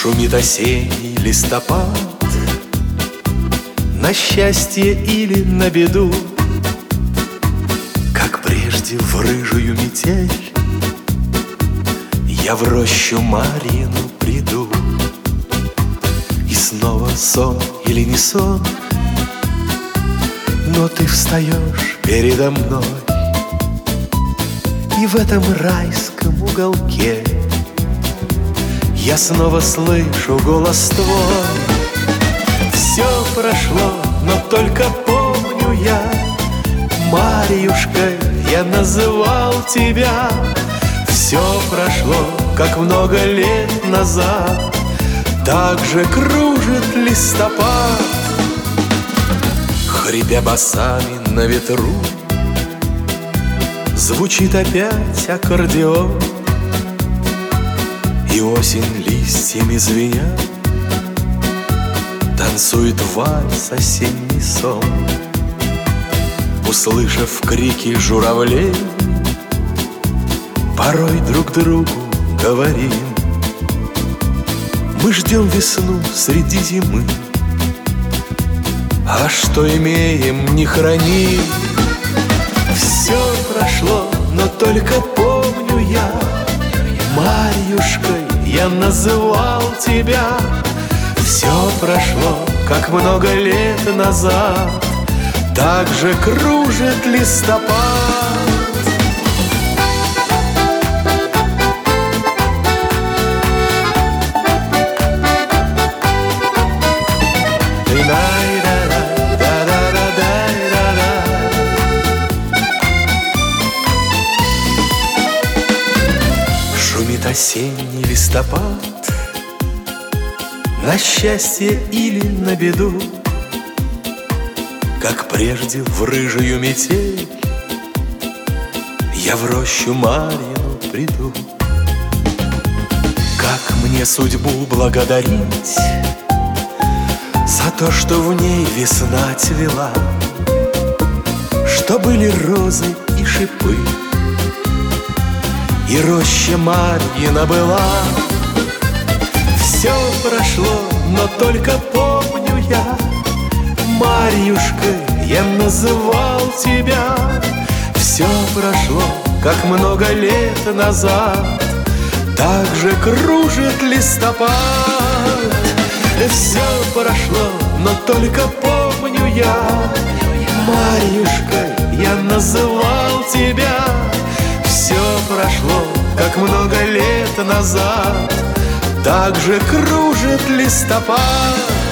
Шумит осенний листопад, на счастье или на беду, как прежде в рыжую метель я в рощу Марьину приду. И снова сон или не сон, но ты встаешь передо мной, и в этом райском уголке я снова слышу голос твой. Все прошло, но только помню я, Марьюшкой я называл тебя. Все прошло, как много лет назад, так же кружит листопад. Хрипя басами на ветру, звучит опять аккордеон, и осень листьями звеня танцует вальс осенний сон. Услышав крики журавлей, порой друг другу говорим: мы ждем весну среди зимы, а что имеем, не храним. Все прошло, но только помню я, Марьюшкой я называл тебя. Все прошло, как много лет назад, так же кружит листопад. Шумит осенний листопад, на счастье или на беду, как прежде в рыжую метель я в рощу Марьину приду. Как мне судьбу благодарить за то, что в ней весна цвела, что были розы и шипы, и роща Марьина была. Все прошло, но только помню я, Марьюшкой я называл тебя. Все прошло, как много лет назад, так же кружит листопад. Все прошло, но только помню я, Марьюшкой я называл тебя. Все прошло, как много лет назад, так же кружит листопад.